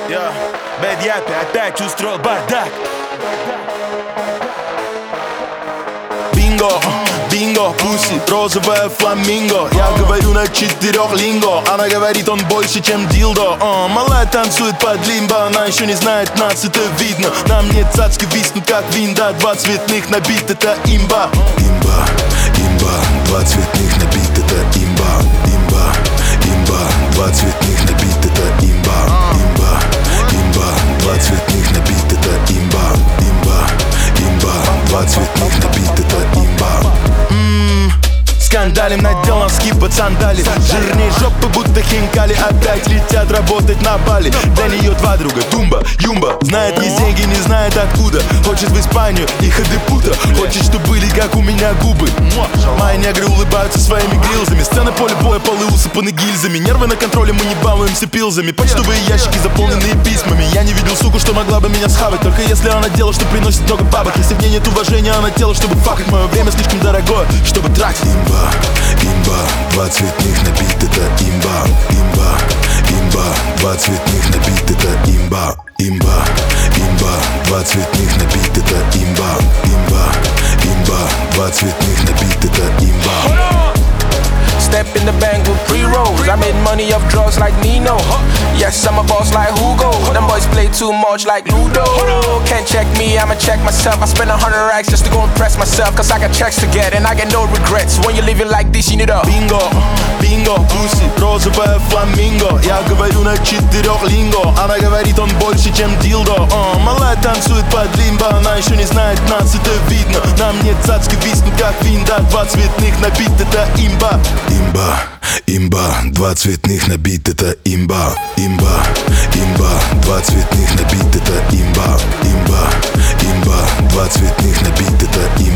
Бэд Япи опять устроил бардак. Бинго, бинго, пуси, розовая фламинго. Я говорю на 4 линго, она говорит, он больше, чем дилдо. Малая танцует под лимбо, она еще не знает нас, это видно. На мне цацки виснут, как винда, 2 цветных набит, это имба. Имба, имба, 2 цветных набит, это имба. Имба, имба, 2 цветных набит, это имба. Имба, имба, 2 цветных набит, это имба. Имба, имба, 2 цветных набит, это имба. Скандалим, надел носки под сандали. Жирней жопы, будто хинкали. Опять летят работать на Бали. Для нее 2 друга, Тумба, Юмба. Знает, есть деньги, не знает откуда. Хочет в Испанию и Хадепута. Хочет, чтобы были, как у меня губы. Мои негры улыбаются своими грилзами. Сцена, поле боя, полы усыпаны гильзами. Нервы на контроле, мы не балуемся пилзами. Почтовые ящики, заполненные письмами. Я не видел суку, что могла бы меня схавать. Только если она дело, что приносит много бабок. Если в ней нет уважения, она тело, чтобы факать. Мое время слишком дорогое, чтобы тратить. Имба, 2 цветных набит, это имба. Имба, имба, 2 цветных набит, это имба. Имба, имба, 2 цветных набит, это имба. Имба, имба, 2 цветных набит, это имба. Step in the bank with pre-rolls. I made money off drugs like Nino. Yes, I'm a boss like Hugo. Them boys play too much like Ludo. Can't check me, I'ma check myself. I spend 100 racks just to go impress myself. Cause I got checks to get and I get no regrets. When you live it like this, you need a Бинго, бинго, пуси, розовая фламинго. Я говорю на 4 линго. Она говорит, он больше, чем дилдо. Малая танцует под лимбо. Она еще не знает нас, это видно. На мне цацки виснут, как винда. 2 цветных набит, это имба. Имба, имба, 2 цветных набит, это имба. Имба, имба, 2 цветных набит, это имба. Имба, имба, 2 цветных набит, это имба.